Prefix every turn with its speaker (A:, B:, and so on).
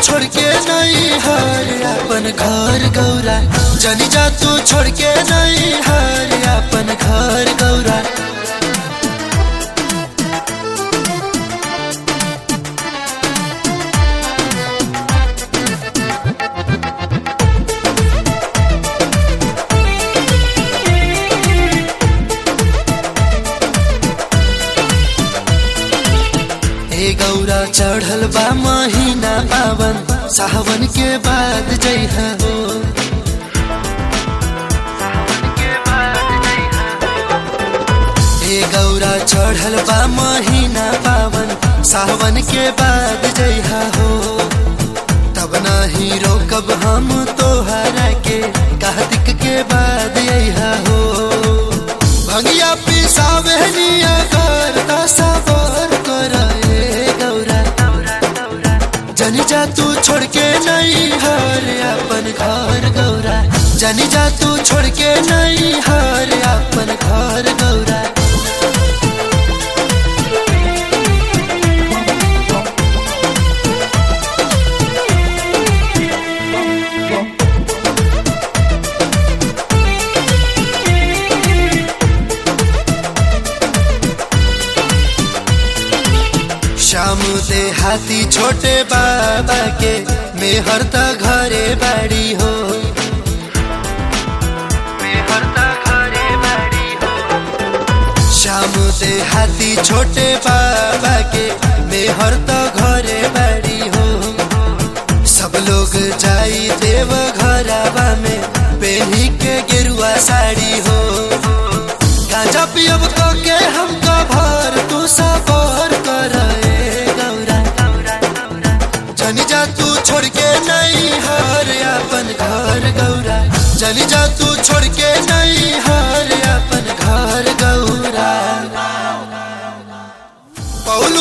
A: छोड़ के नहीं हर अपन घर गौरा, जनी जा तू छोड़ के नहीं हर अपन घर गौरा। गौरा चढ़ल बा महीना पावन, सावन के बाद जइहा हो। गौरा चढ़ल बा महीना पावन, सावन के बाद जइहा हो। तब नहीं रोकब हम तोहरा के, कार्तिक के बाद अइहा हो। भंगिया पिसावे निया करता सबर कर जनी जा तू छोड़ के नहीं हर अपन घर गौरा, जनी जा तू छोड़ के नहीं हर अपन घर गौरा। श्याम दे हाथी छोटे बाबा के, मेहर त घरे बाड़ी हो। श्याम दे हाथी छोटे बाबा के, मेहर त घरे बाड़ी हो। सब लोग जाई देव घरवा में, पहनी के गेरुआ साड़ी हो। गांजा पियब के हमका भर तू सबर कर जनी जा तू छोड़ के नहीं हर अपन घर गौरा, जनी जा तू छोड़ के नहीं हर अपन घर गौरा।